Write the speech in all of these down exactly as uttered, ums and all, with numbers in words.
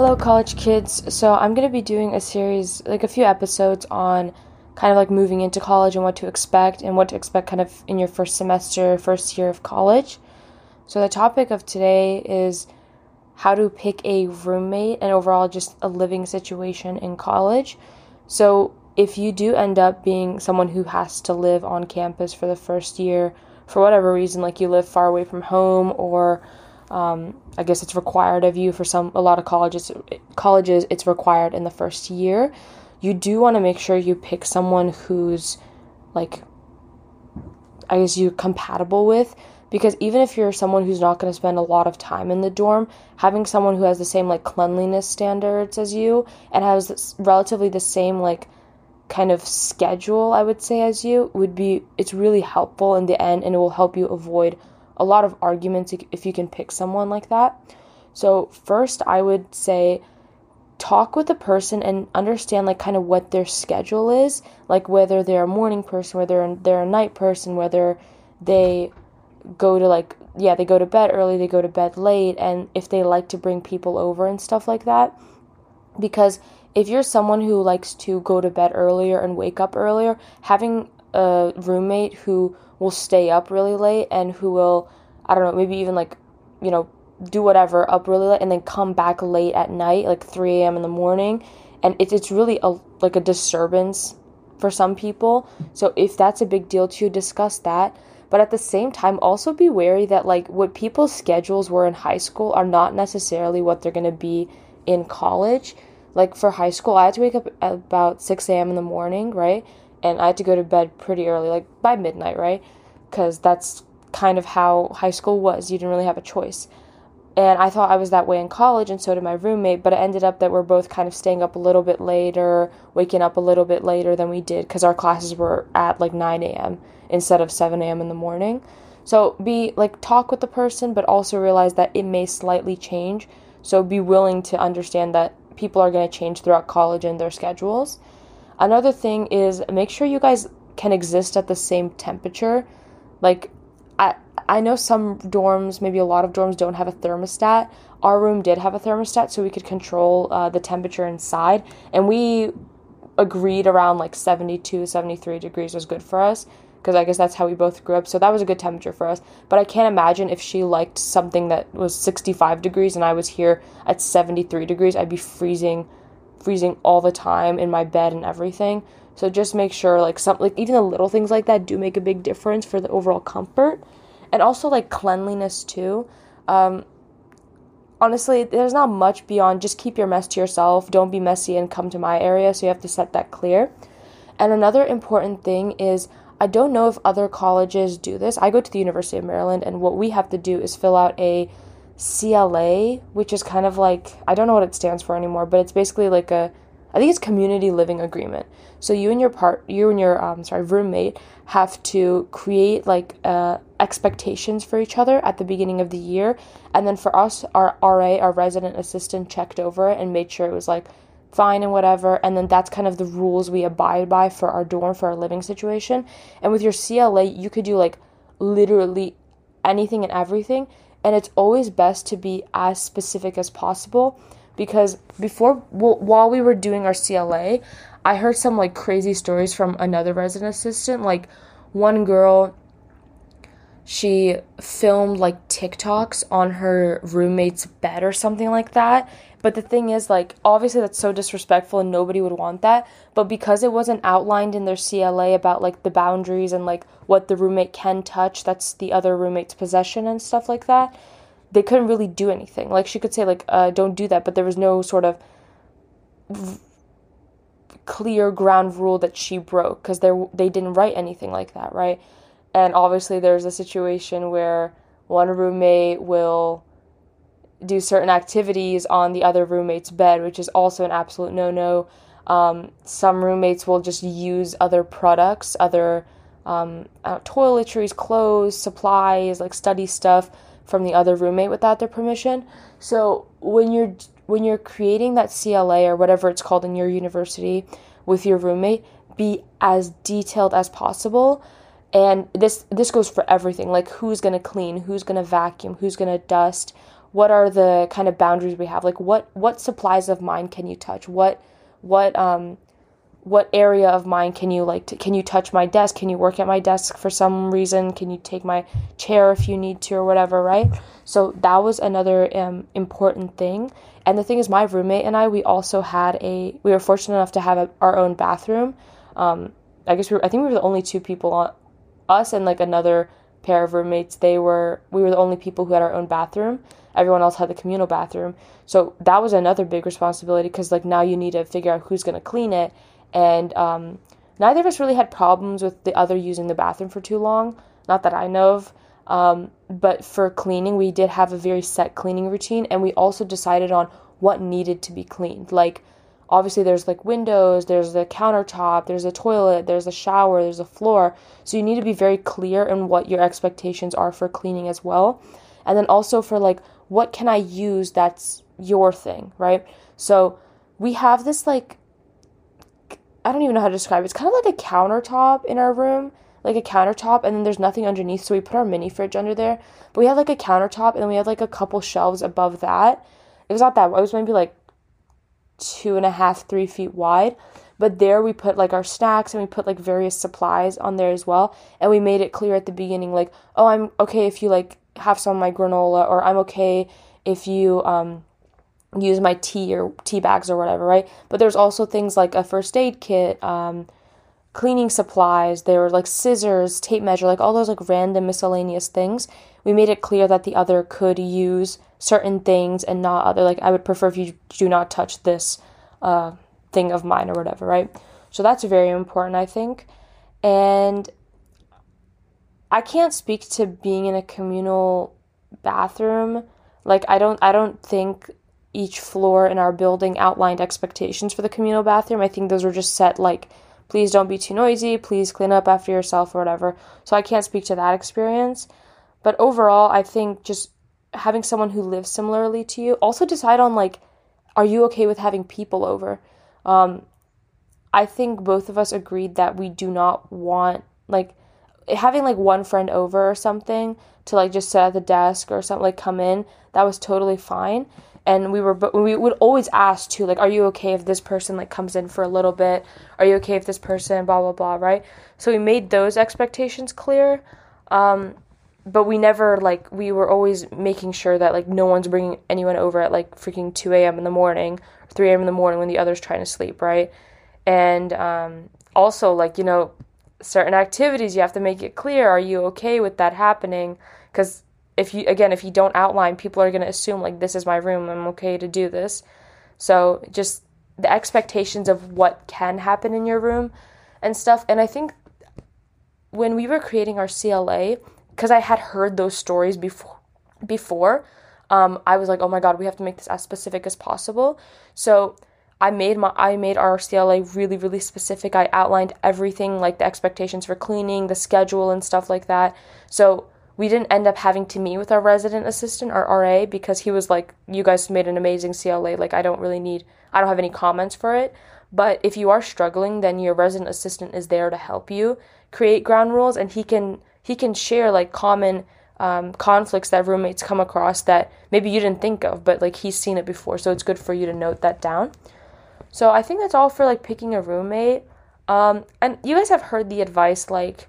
Hello, college kids. So, I'm going to be doing a series, like a few episodes on kind of like moving into college and what to expect and what to expect kind of in your first semester, first year of college. So, the topic of today is how to pick a roommate and overall just a living situation in college. So, if you do end up being someone who has to live on campus for the first year, for whatever reason, like you live far away from home or Um, I guess it's required of you for some, a lot of colleges, colleges, it's required in the first year. You do want to make sure you pick someone who's, like, I guess you're compatible with, because even if you're someone who's not going to spend a lot of time in the dorm, having someone who has the same, like, cleanliness standards as you and has this, relatively the same, like, kind of schedule, I would say, as you, would be, it's really helpful in the end, and it will help you avoid a lot of arguments if you can pick someone like that. So first, I would say talk with the person and understand like kind of what their schedule is, like whether they're a morning person, whether they're a night person, whether they go to like, yeah, they go to bed early, they go to bed late, and if they like to bring people over and stuff like that. Because if you're someone who likes to go to bed earlier and wake up earlier, having a roommate who will stay up really late and who will, I don't know, maybe even like, you know, do whatever up really late and then come back late at night, like three a.m. in the morning. And it's it's really a, like a disturbance for some people. So if that's a big deal to you, discuss that. But at the same time, also be wary that like what people's schedules were in high school are not necessarily what they're going to be in college. Like for high school, I had to wake up at about six a.m. in the morning, right? And I had to go to bed pretty early, like by midnight, right? Because that's kind of how high school was. You didn't really have a choice. And I thought I was that way in college, and so did my roommate, but it ended up that we're both kind of staying up a little bit later, waking up a little bit later than we did, because our classes were at like nine a.m. instead of seven a.m. in the morning. So be, like, talk with the person, but also realize that it may slightly change. So be willing to understand that people are going to change throughout college and their schedules. Another thing is make sure you guys can exist at the same temperature. Like, I I know some dorms, maybe a lot of dorms don't have a thermostat. Our room did have a thermostat, so we could control uh, the temperature inside. And we agreed around like seventy-two, seventy-three degrees was good for us, because I guess that's how we both grew up. So that was a good temperature for us. But I can't imagine if she liked something that was sixty-five degrees and I was here at seventy-three degrees, I'd be freezing freezing all the time in my bed and everything. So just make sure like some like even the little things like that do make a big difference for the overall comfort. And also like cleanliness too. Um honestly, there's not much beyond just keep your mess to yourself. Don't be messy and come to my area, so you have to set that clear. And another important thing is, I don't know if other colleges do this. I go to the University of Maryland, and what we have to do is fill out a C L A, which is kind of like, I don't know what it stands for anymore, but it's basically like a, I think it's community living agreement. So you and your part, you and your, um, sorry, roommate have to create like uh, expectations for each other at the beginning of the year. And then for us, our R A, our resident assistant, checked over it and made sure it was like fine and whatever. And then that's kind of the rules we abide by for our dorm, for our living situation. And with your C L A, you could do like literally anything and everything. And it's always best to be as specific as possible, because before, well, while we were doing our C L A, I heard some like crazy stories from another resident assistant. Like one girl, she filmed like TikToks on her roommate's bed or something like that. But the thing is, like, obviously that's so disrespectful and nobody would want that. But because it wasn't outlined in their C L A about, like, the boundaries and, like, what the roommate can touch, that's the other roommate's possession and stuff like that, they couldn't really do anything. Like, she could say, like, uh, don't do that, but there was no sort of v- clear ground rule that she broke, because they didn't write anything like that, right? And obviously there's a situation where one roommate will do certain activities on the other roommate's bed, which is also an absolute no-no. Um, some roommates will just use other products, other um, uh, toiletries, clothes, supplies, like study stuff from the other roommate without their permission. So when you're when you're creating that C L A or whatever it's called in your university with your roommate, be as detailed as possible. And this this goes for everything, like who's going to clean, who's going to vacuum, who's going to dust, what are the kind of boundaries we have? Like what what supplies of mine can you touch? What what um what area of mine can you like to, can you touch my desk? Can you work at my desk for some reason? Can you take my chair if you need to or whatever, right? So that was another um, important thing. And the thing is, my roommate and I, we also had a, we were fortunate enough to have a, our own bathroom. Um, I guess we were, I think we were the only two people on, us and like another pair of roommates, they were, we were the only people who had our own bathroom. Everyone else had the communal bathroom. So that was another big responsibility because like now you need to figure out who's going to clean it. And um, neither of us really had problems with the other using the bathroom for too long. Not that I know of. Um, but for cleaning, we did have a very set cleaning routine. And we also decided on what needed to be cleaned. Like, obviously, there's like windows, there's the countertop, there's a toilet, there's a shower, there's a floor. So you need to be very clear in what your expectations are for cleaning as well. And then also for like, what can I use that's your thing, right? So we have this like, I don't even know how to describe it. It's kind of like a countertop in our room, like a countertop, and then there's nothing underneath, so we put our mini fridge under there. But we have like a countertop, and then we have like a couple shelves above that. It was not that, it was maybe like two and a half, three feet wide. But there we put like our snacks, and we put like various supplies on there as well. And we made it clear at the beginning, like, oh, I'm okay if you like have some of my granola, or I'm okay if you, um, use my tea or tea bags or whatever, right? But there's also things like a first aid kit, um, cleaning supplies, there were like scissors, tape measure, like all those like random miscellaneous things. We made it clear that the other could use certain things and not other, like I would prefer if you do not touch this uh, thing of mine or whatever, right? So that's very important, I think. And I can't speak to being in a communal bathroom. Like I don't, I don't think each floor in our building outlined expectations for the communal bathroom. I think those were just set like, please don't be too noisy, please clean up after yourself or whatever. So I can't speak to that experience. But overall, I think just having someone who lives similarly to you, also decide on like, are you okay with having people over? Um, I think both of us agreed that we do not want like having like one friend over or something to like just sit at the desk or something, like come in. That was totally fine. And we were, but we would always ask too, like, are you okay if this person like comes in for a little bit? Are you okay if this person, blah, blah, blah, right? So we made those expectations clear. Um, but we never, like, we were always making sure that like no one's bringing anyone over at like freaking two a.m. in the morning, or three a.m. in the morning when the other's trying to sleep, right? And um, also like, you know, certain activities, you have to make it clear, are you okay with that happening? Because if you, again, if you don't outline, people are going to assume, like, this is my room, I'm okay to do this. So just the expectations of what can happen in your room and stuff. And I think when we were creating our C L A, because I had heard those stories before, before, um, I was like, oh my God, we have to make this as specific as possible. So I made my, I made our C L A really, really specific. I outlined everything, like the expectations for cleaning, the schedule and stuff like that. So we didn't end up having to meet with our resident assistant, our R A, because he was like, you guys made an amazing C L A. Like, I don't really need, I don't have any comments for it. But if you are struggling, then your resident assistant is there to help you create ground rules, and he can, he can share like common um, conflicts that roommates come across that maybe you didn't think of, but like he's seen it before. So it's good for you to note that down. So I think that's all for like picking a roommate. Um, and you guys have heard the advice, like,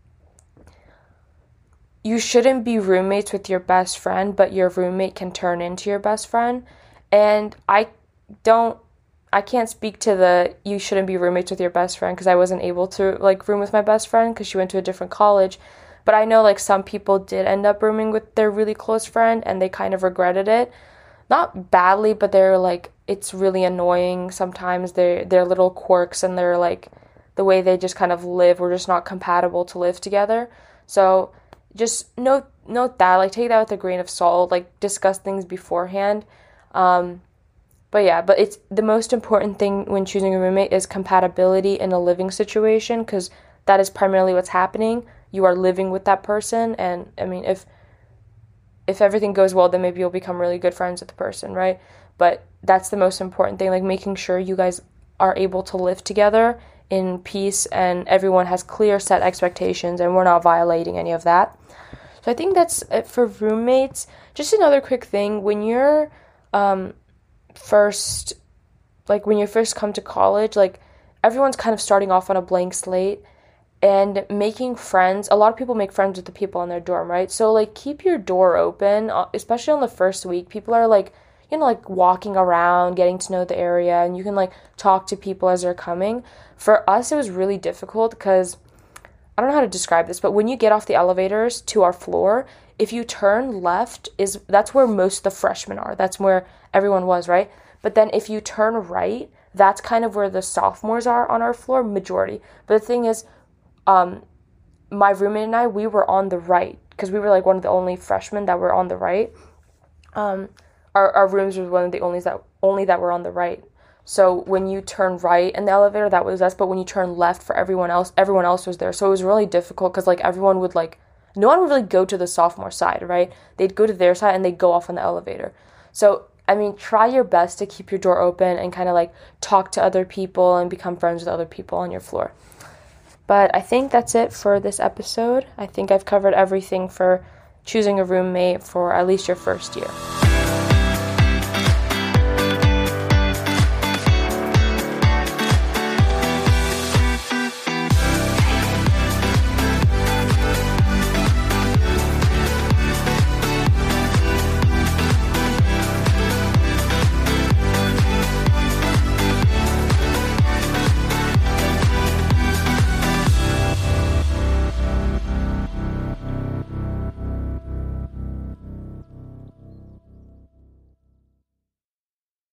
you shouldn't be roommates with your best friend, but your roommate can turn into your best friend. And I don't, I can't speak to the, you shouldn't be roommates with your best friend, because I wasn't able to like room with my best friend because she went to a different college. But I know like some people did end up rooming with their really close friend and they kind of regretted it. Not badly, but they're like, it's really annoying sometimes. Their their little quirks and their like, the way they just kind of live, we're just not compatible to live together. So just note note that, like, take that with a grain of salt, like, discuss things beforehand. Um, but yeah, but it's the most important thing when choosing a roommate is compatibility in a living situation, because that is primarily what's happening. You are living with that person, and I mean, if if everything goes well, then maybe you'll become really good friends with the person, right? But that's the most important thing, like making sure you guys are able to live together in peace and everyone has clear set expectations and we're not violating any of that. So I think that's it for roommates. Just another quick thing, when you're um, first, like when you first come to college, like everyone's kind of starting off on a blank slate and making friends. A lot of people make friends with the people in their dorm, right? So like keep your door open, uh, especially on the first week. People are like, you know, like walking around, getting to know the area, and you can like talk to people as they're coming. For us, it was really difficult because I don't know how to describe this, but when you get off the elevators to our floor, if you turn left, is that's where most of the freshmen are. That's where everyone was, right? But then if you turn right, that's kind of where the sophomores are on our floor, majority. But the thing is, um, my roommate and I, we were on the right because we were like one of the only freshmen that were on the right. Um, our our rooms were one of the only that only that were on the right. So when you turn right in the elevator, that was us. But when you turn left for everyone else, everyone else was there. So it was really difficult because like everyone would like, no one would really go to the sophomore side, right? They'd go to their side and they'd go off on the elevator. So, I mean, try your best to keep your door open and kind of like talk to other people and become friends with other people on your floor. But I think that's it for this episode. I think I've covered everything for choosing a roommate for at least your first year.